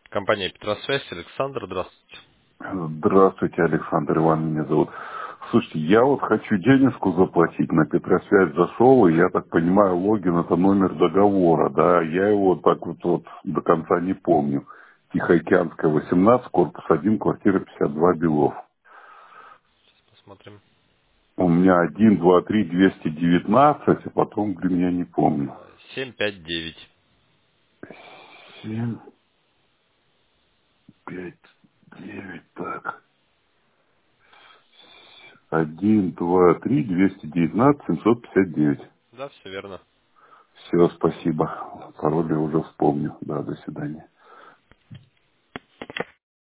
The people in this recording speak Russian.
Компания Петросвязь, Александр, здравствуйте. Здравствуйте, Александр Иванович, меня зовут. Слушайте, я вот хочу денежку заплатить, на Петросвязь зашел, и я так понимаю, логин это номер договора, да, я его так вот до конца не помню. Тихоокеанская, 18, корпус 1, квартира 52, Белов. Посмотрим. У меня 1, 2, 3, 219, а потом, блин, я не помню. 759. 7, 5, 9, так. 1, 2, 3, 219, 759. Да, все верно. Все, спасибо. Пароль я уже вспомню. Да, до свидания.